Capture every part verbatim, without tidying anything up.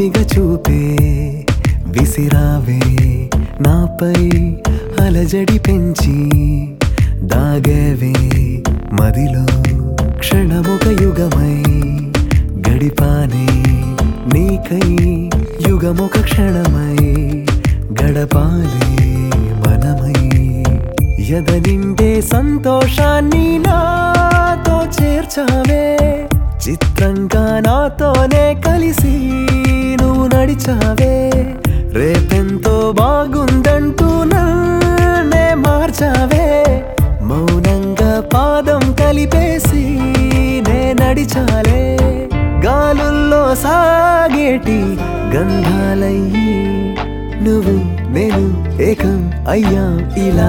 చిలిపిగా చూపే విసిరావే నాపై అలజడి పెంచి దాగేవే మదిలో క్షణముక యుగమై గడిపానే నీకై యుగముక క్షణమై గడపాలే మనమై ఎద నిండే సంతోషాన్ని నాతో చేర్చావే చిత్రంగా నాతోనే కలిసి నువ్వు నడిచావే రేపెంతో బాగుందంటూ నన్నే మార్చావే మౌనంగా పాదం కలిపేసి నే నడిచాలే గాలుల్లో సాగేటి గంధాలయ్యి నువ్వు నేను ఏకం అయ్యాం ఇలా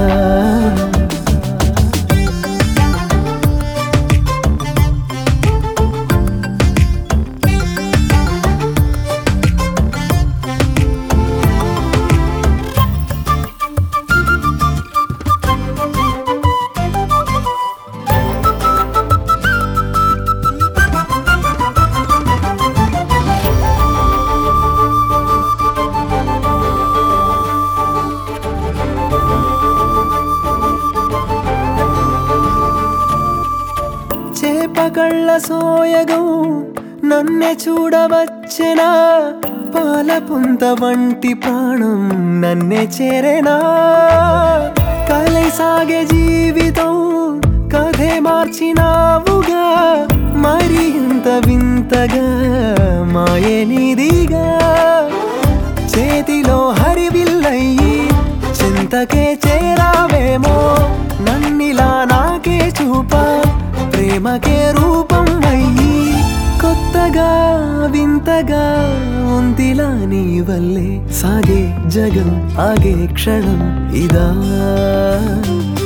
చేపకళ్ళ సోయగం నన్నే చూడవచ్చెనా పాలపుంత వంటి ప్రాణం నన్నే చేరేనా కలై సాగే జీవితం కథే మార్చినావుగా మరి ఇంత వింతగా మాయే నీదిగా చేతిలో హరివిల్లయ్యి చింతకే చేరావేమో నన్నిలా నాకే చూపా ప్రేమకే రూపం అయ్యి కొత్తగా వింతగా ఉందిలా నీ వల్లే సాగే జగం ఆగే క్షణం ఇదా